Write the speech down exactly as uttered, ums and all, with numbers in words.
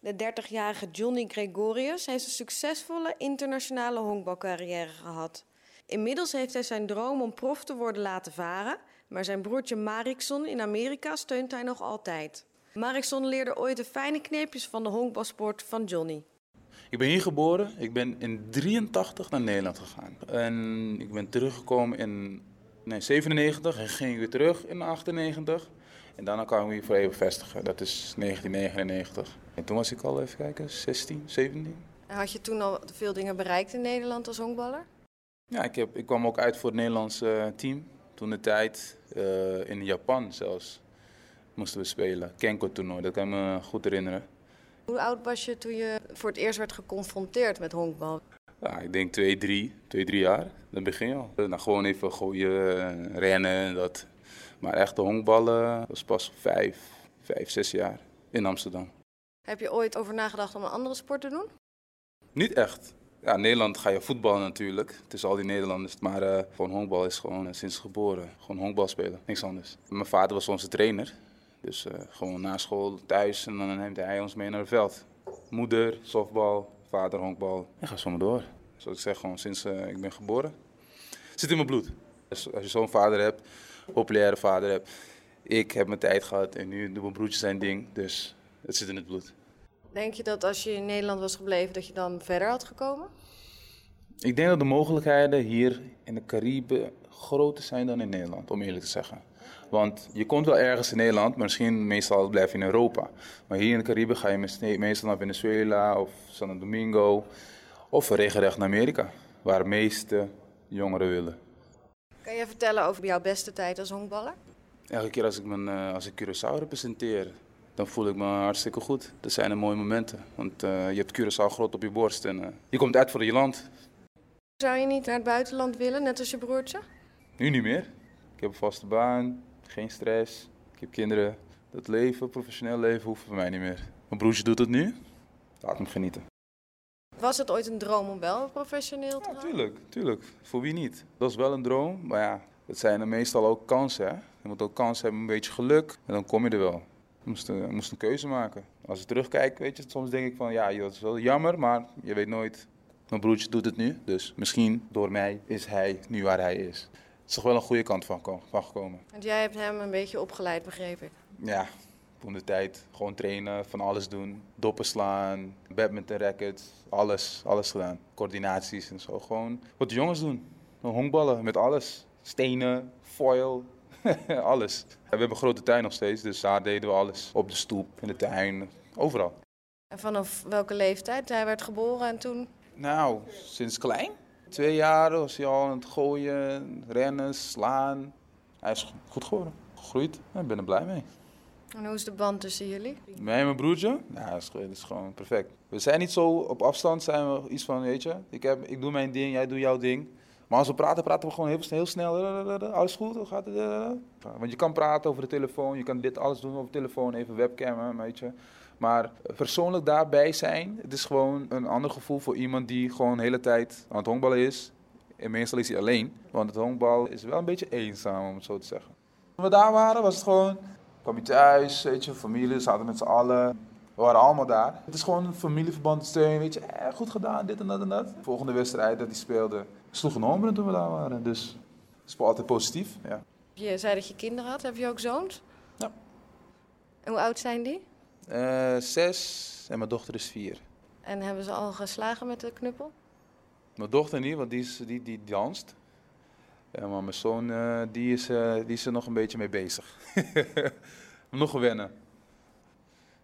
De dertigjarige Johnny Gregorius heeft een succesvolle internationale honkbalcarrière gehad. Inmiddels heeft hij zijn droom om prof te worden laten varen, maar zijn broertje Marikson in Amerika steunt hij nog altijd. Marikson leerde ooit de fijne kneepjes van de honkbalsport van Johnny. Ik ben hier geboren. Ik ben in drieëntachtig naar Nederland gegaan. En ik ben teruggekomen in nee, zevenennegentig en ging ik weer terug in achtennegentig. En daarna kwam ik weer voor even vestigen. Dat is negentien negenennegentig. En toen was ik al, even kijken, zestien, zeventien. En had je toen al veel dingen bereikt in Nederland als honkballer? Ja, ik, heb, ik kwam ook uit voor het Nederlandse team. Toen de tijd, uh, in Japan zelfs, moesten we spelen. Kenko-toernooi, dat kan ik me goed herinneren. Hoe oud was je toen je voor het eerst werd geconfronteerd met honkbal? Ja, ik denk twee, drie, twee, drie jaar. Dan begin je al. Nou, gewoon even gooien, rennen en dat. Maar echte honkballen was pas vijf, vijf, zes jaar in Amsterdam. Heb je ooit over nagedacht om een andere sport te doen? Niet echt. Ja, in Nederland ga je voetballen natuurlijk. Het is al die Nederlanders. Maar uh, gewoon honkbal is gewoon uh, sinds geboren. Gewoon honkbal spelen, niks anders. Mijn vader was onze trainer. Dus uh, gewoon na school thuis en dan neemt hij ons mee naar het veld. Moeder, softbal, vader, honkbal. En ga zo maar door. Zoals ik zeg, gewoon sinds uh, ik ben geboren. Het zit in mijn bloed. Dus als je zo'n vader hebt, populaire vader hebt. Ik heb mijn tijd gehad en nu doet mijn broertje zijn ding. Dus het zit in het bloed. Denk je dat als je in Nederland was gebleven dat je dan verder had gekomen? Ik denk dat de mogelijkheden hier in de Cariben groter zijn dan in Nederland, om eerlijk te zeggen. Want je komt wel ergens in Nederland, maar misschien meestal blijf je in Europa. Maar hier in de Cariben ga je meestal naar Venezuela of Santo Domingo of regelrecht naar Amerika, waar de meeste jongeren willen. Kan je vertellen over jouw beste tijd als honkballer? Elke keer als ik, mijn, als ik Curaçao representeer, dan voel ik me hartstikke goed. Dat zijn de mooie momenten, want uh, je hebt Curaçao groot op je borst en uh, je komt uit voor je land. Zou je niet naar het buitenland willen, net als je broertje? Nu niet meer. Ik heb een vaste baan, geen stress, ik heb kinderen. Dat leven, professioneel leven, hoeft voor mij niet meer. Mijn broertje doet het nu, laat hem genieten. Was het ooit een droom om wel professioneel te gaan? Ja, tuurlijk, tuurlijk. Voor wie niet? Dat is wel een droom, maar ja, het zijn er meestal ook kansen. Hè? Je moet ook kansen hebben, een beetje geluk en dan kom je er wel. Je moest, uh, moest een keuze maken. Als ik terugkijk, weet je, soms denk ik van ja, dat is wel jammer, maar je weet nooit. Mijn broertje doet het nu, dus misschien door mij is hij nu waar hij is. Het is toch wel een goede kant van, van gekomen. Want jij hebt hem een beetje opgeleid, begreep ik. Ja, toen de tijd gewoon trainen, van alles doen. Doppen slaan, badminton rackets, alles, alles gedaan. Coördinaties en zo, gewoon wat de jongens doen. Honkballen met alles. Stenen, foil, alles. We hebben een grote tuin nog steeds, dus daar deden we alles. Op de stoep, in de tuin, overal. En vanaf welke leeftijd? Hij werd geboren en toen? Nou, sinds klein. Twee jaar was hij al aan het gooien, rennen, slaan. Hij is goed geworden, gegroeid. Ik ben er blij mee. En hoe is de band tussen jullie? Mij en mijn broertje? Nou, dat is, dat is gewoon perfect. We zijn niet zo op afstand, zijn we iets van, weet je. Ik, heb, ik doe mijn ding, jij doet jouw ding. Maar als we praten, praten we gewoon heel, heel snel. Alles goed? Hoe gaat het? Want je kan praten over de telefoon, je kan dit alles doen over de telefoon, even webcammen, weet je. Maar persoonlijk daarbij zijn, het is gewoon een ander gevoel voor iemand die gewoon de hele tijd aan het honkballen is. En meestal is hij alleen, want het honkbal is wel een beetje eenzaam, om het zo te zeggen. Toen we daar waren, was het gewoon, kwam je thuis, weet je, familie, zaten met z'n allen. We waren allemaal daar. Het is gewoon een familieverband, steun, weet je, eh, goed gedaan, dit en dat en dat. De volgende wedstrijd dat hij speelde, sloeg een home run toen we daar waren, dus het is wel altijd positief, ja. Je zei dat je kinderen had, heb je ook zoons? Ja. En hoe oud zijn die? Uh, zes en mijn dochter is vier. En hebben ze al geslagen met de knuppel? Mijn dochter niet, want die, is, die, die danst. Ja, maar mijn zoon uh, die is, uh, die is er nog een beetje mee bezig. Nog gewennen.